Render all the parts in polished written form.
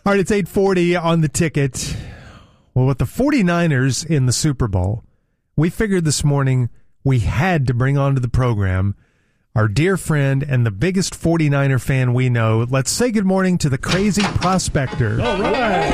All right, it's 8:40 on the ticket. Well, with the 49ers in the Super Bowl, we figured this morning we had to bring onto the program our dear friend and the biggest 49er fan we know. Let's say good morning to the Crazy Prospector. All right.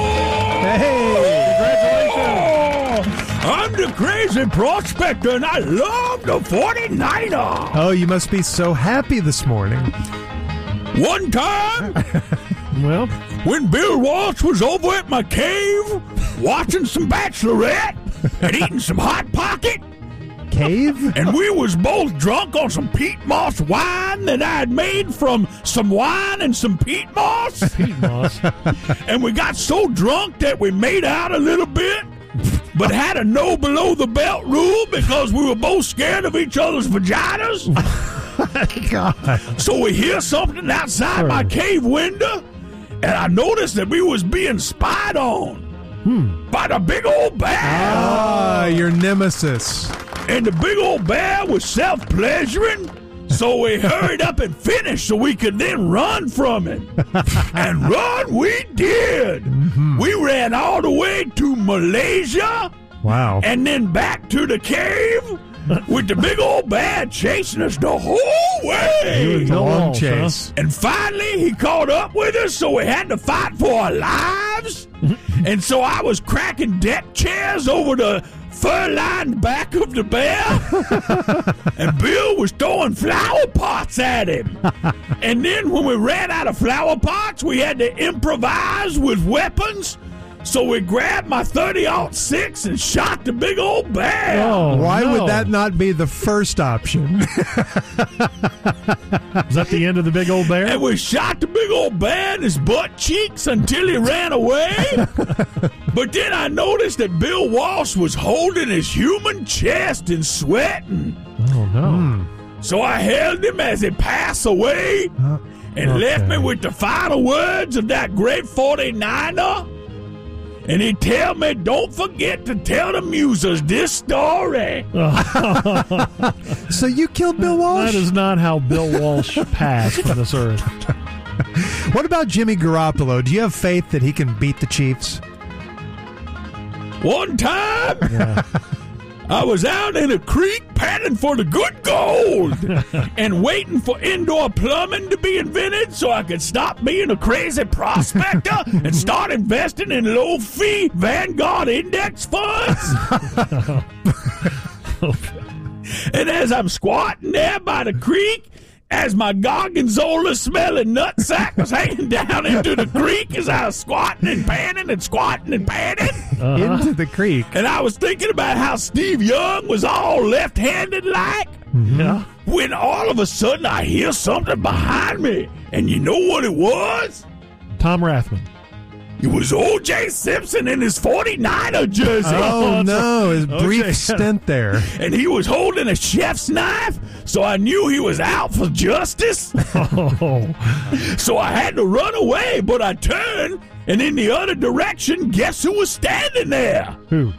Hey! Congratulations. I'm the Crazy Prospector, and I love the 49er. Oh, you must be so happy this morning. One time, Well, when Bill Walsh was over at my cave watching some Bachelorette and eating some Hot Pocket, cave? and we was both drunk on some peat moss wine that I had made from some wine and some peat moss. Peat moss. And we got so drunk that we made out a little bit, but had a no below the belt rule because we were both scared of each other's vaginas. God. So we hear something outside my cave window, and I noticed that we was being spied on by the big old bear. Ah, your nemesis. And the big old bear was self-pleasuring, so we hurried up and finished so we could then run from it. And run we did. We ran all the way to Malaysia Wow. and then back to the cave with the big old bear chasing us the whole way. It's a long Walsh, chase. And finally, he caught up with us, so we had to fight for our lives. And so I was cracking deck chairs over the fur-lined back of the bear. And Bill was throwing flower pots at him. And then when we ran out of flower pots, we had to improvise with weapons. So we grabbed my 30-06 and shot the big old bear. Oh, Why no. would that not be the first option? Is that the end of the big old bear? And we shot the big old bear in his butt cheeks until he ran away. But then I noticed that Bill Walsh was holding his human chest and sweating. Oh, no. So I held him as he passed away and left me with the final words of that great 49er. And he tell me, don't forget to tell the musers this story. So you killed Bill Walsh? That is not how Bill Walsh passed from this earth. What about Jimmy Garoppolo? Do you have faith that he can beat the Chiefs? One time, I was out in a creek paddling for the good gold and waiting for indoor plumbing to be invented so I could stop being a crazy prospector and start investing in low-fee Vanguard index funds. And as I'm squatting there by the creek, as my Gorgonzola-smelling nutsack was hanging down into the creek as I was squatting and panning and squatting and panning. Into the creek. And I was thinking about how Steve Young was all left-handed like. Yeah. When all of a sudden I hear something behind me. And you know what it was? Tom Rathman. It was O.J. Simpson in his 49er jersey. Oh, no. His brief Okay. stint there. And he was holding a chef's knife, so I knew he was out for justice. Oh. So I had to run away, but I turned, and in the other direction, guess who was standing there? Who?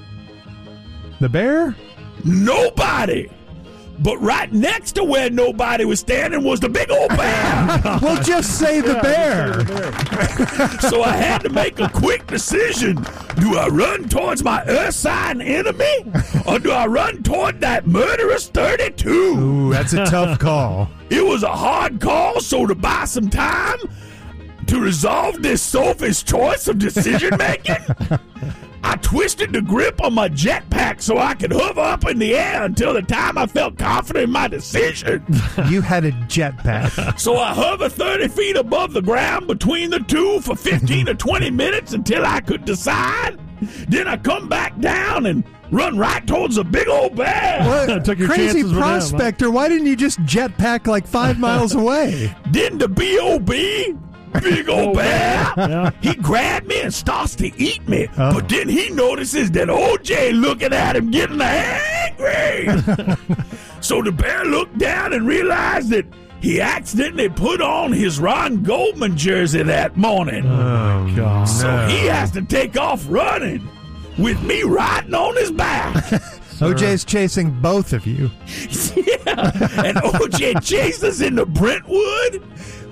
The bear? Nobody. But right next to where nobody was standing was the big old bear. Well, just say the bear. So I had to make a quick decision. Do I run towards my Earth-sign enemy, or do I run toward that murderous 32? Ooh, that's a tough call. It was a hard call, so to buy some time to resolve this Sophie's choice of decision-making, I twisted the grip on my jetpack so I could hover up in the air until the time I felt confident in my decision. You had a jetpack. So I hover 30 feet above the ground between the two for 15 to 20 minutes until I could decide. Then I come back down and run right towards the big old bear. What? Took your Crazy chances with them, huh? prospector, why didn't you just jetpack like 5 miles away? Then the B.O.B., big old bear, Yeah. he grabbed me and starts to eat me. But then he notices that O.J. looking at him getting angry. So the bear looked down and realized that he accidentally put on his Ron Goldman jersey that morning. Oh, God. So he has to take off running with me riding on his back. OJ's chasing both of you. Yeah. And O.J. chases into Brentwood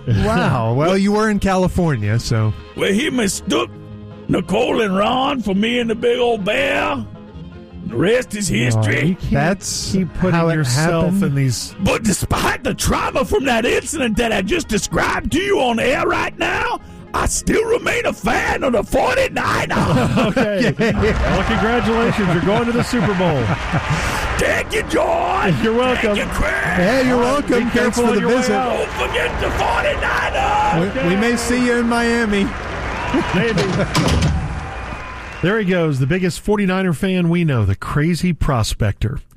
Wow. Well, you were in California, so. Well, he mistook Nicole and Ron for me and the big old bear. The rest is history. You can't That's keep putting how it yourself happened. in these. But despite the trauma from that incident that I just described to you on air right now, I still remain a fan of the 49ers. Okay. Well, congratulations. You're going to the Super Bowl. Thank you, George. You're welcome. Thank you, Chris. Hey, you're welcome. Be Thanks careful for on the your way visit. out. Don't forget the 49ers. We may see you in Miami. Maybe. There he goes, the biggest 49er fan we know, the Crazy Prospector.